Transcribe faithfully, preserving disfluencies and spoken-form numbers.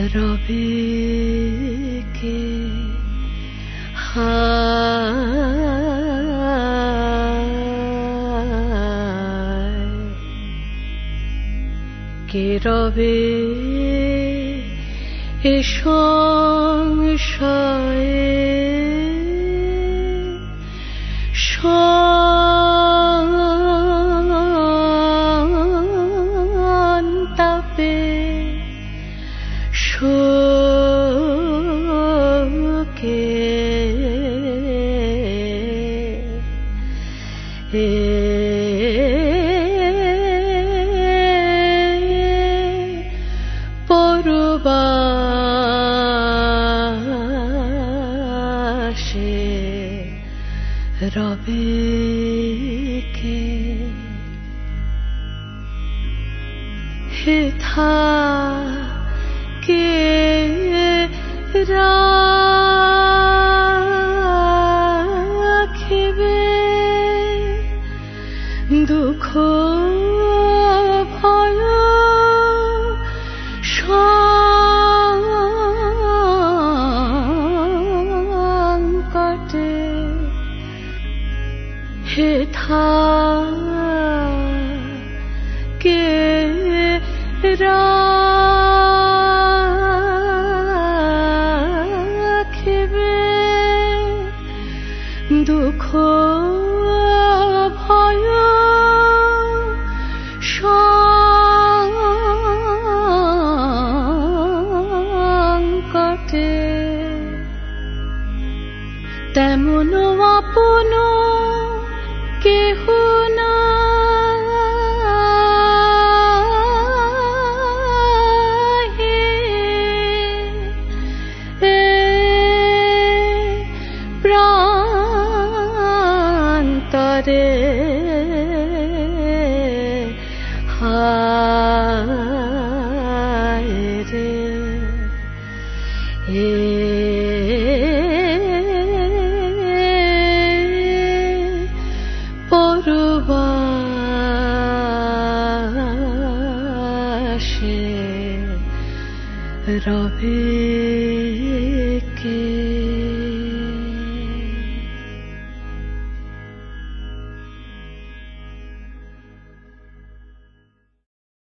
রবে কে হায় কে রবে এ সংশয়ে সন্তাপে শোকে পরবাসে রবে কে হেথা কে রাখিবে দুঃখ ভয় সংকটে হেথা কে রাখিবে দুঃখ ভয় সংকটে তেমন আপন কেহ নাহি প্রান্তরে হায় রে এ পরবাসে রবে কে।